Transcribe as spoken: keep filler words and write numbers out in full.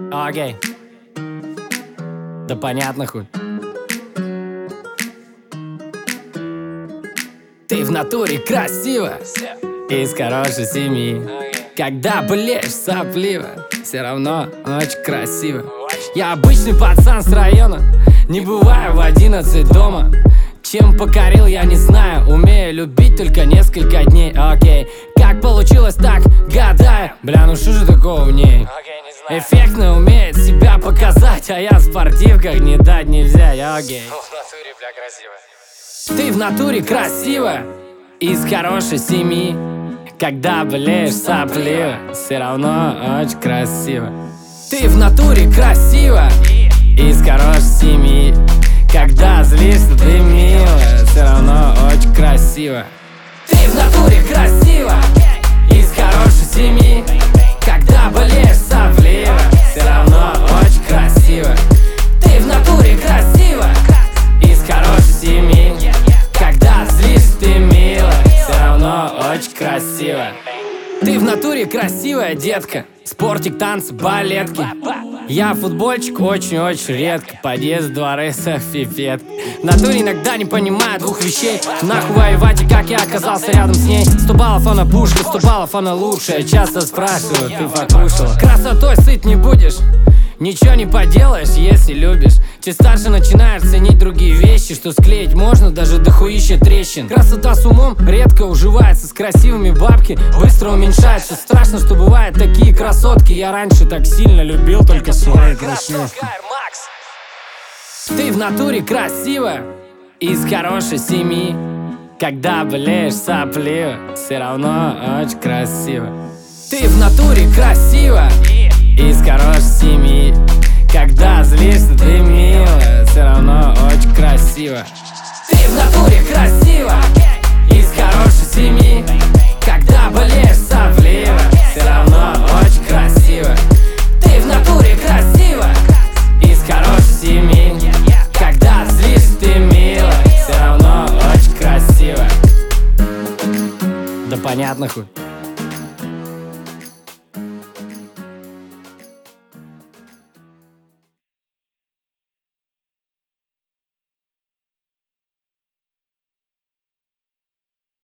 Окей. Да понятно хуй. Ты в натуре красиво, из хорошей семьи. Когда блеешь сопливо, все равно очень красиво. Я обычный пацан с района, не бываю в одиннадцать дома. Чем покорил, я не знаю, умею любить только несколько дней. Окей, как получилось, так гадаю. Бля, ну что же такого в ней? Эффектно умеет себя показать, а я в спортивках не дать не взять. Окей. В натуре, бля, красиво. Ты в натуре красиво, из хорошей семьи. Когда блеешь сопливо, все равно очень красиво. Ты в натуре красиво, из хорошей семьи. Когда злишься, ты милая, все равно очень красиво. Ты в натуре красиво, из хорошей семьи. Когда болеешь сопливо, все равно очень красиво. Ты в натуре красиво, из хорошей семьи. Когда злишься, ты милая, все равно очень красиво. Ты в натуре красивая детка, спортик, танцы, балетки. Я футбольчик очень-очень редко, подъезд, дворы, софипет. В натуре иногда не понимаю двух вещей. Нахуй воевать и как я оказался рядом с ней. Сто баллов она пушка, сто баллов она лучшая. Часто спрашивают, ты покушала? Красотой сыт не будешь, ничего не поделаешь, если любишь. Чуть старше начинаешь ценить другие вещи, что склеить можно даже до хуища трещин. Красота с умом редко уживается с красивыми бабки, быстро уменьшается. Страшно, что бывают такие красотки. Я раньше так сильно любил только свои красотки. Ты в натуре красиво, из хорошей семьи. Когда болеешь сопливо, все равно очень красиво. Ты в натуре красиво, из хорошей семьи. Когда злишься, ты милая, все равно очень красиво. Ты в натуре красиво, из хорошей семьи. Когда болеешь сопливо, все равно очень красиво. Ты в натуре красиво, из хорошей семьи. Когда злишься, ты милая, все равно очень красиво. Да понятно хуй.